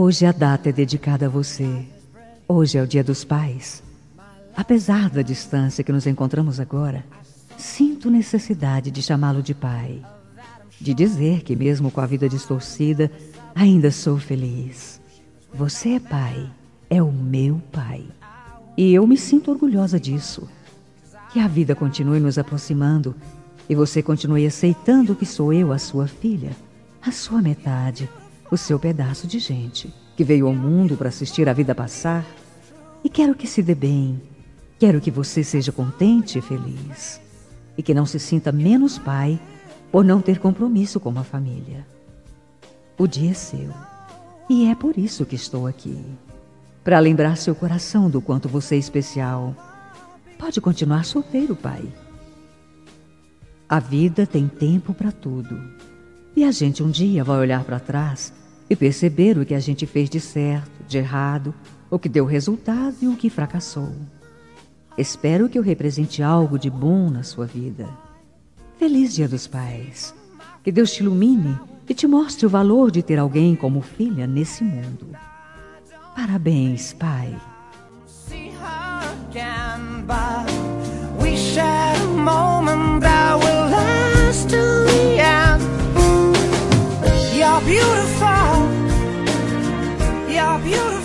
Hoje a data é dedicada a você. Hoje é o Dia dos Pais. Apesar da distância que nos encontramos agora, sinto necessidade de chamá-lo de pai. De dizer que mesmo com a vida distorcida, ainda sou feliz. Você é pai, é o meu pai. E eu me sinto orgulhosa disso. Que a vida continue nos aproximando e você continue aceitando que sou eu a sua filha, a sua metade, o seu pedaço de gente que veio ao mundo para assistir a vida passar. E quero que se dê bem, quero que você seja contente e feliz. E que não se sinta menos pai por não ter compromisso com a família. O dia é seu e é por isso que estou aqui. Para lembrar seu coração do quanto você é especial. Pode continuar solteiro, pai. A vida tem tempo para tudo. E a gente um dia vai olhar para trás e perceber o que a gente fez de certo, de errado, o que deu resultado e o que fracassou. Espero que eu represente algo de bom na sua vida. Feliz Dia dos Pais. Que Deus te ilumine e te mostre o valor de ter alguém como filha nesse mundo. Parabéns, pai. We share a moment that will last till the end. You're beautiful. You're beautiful.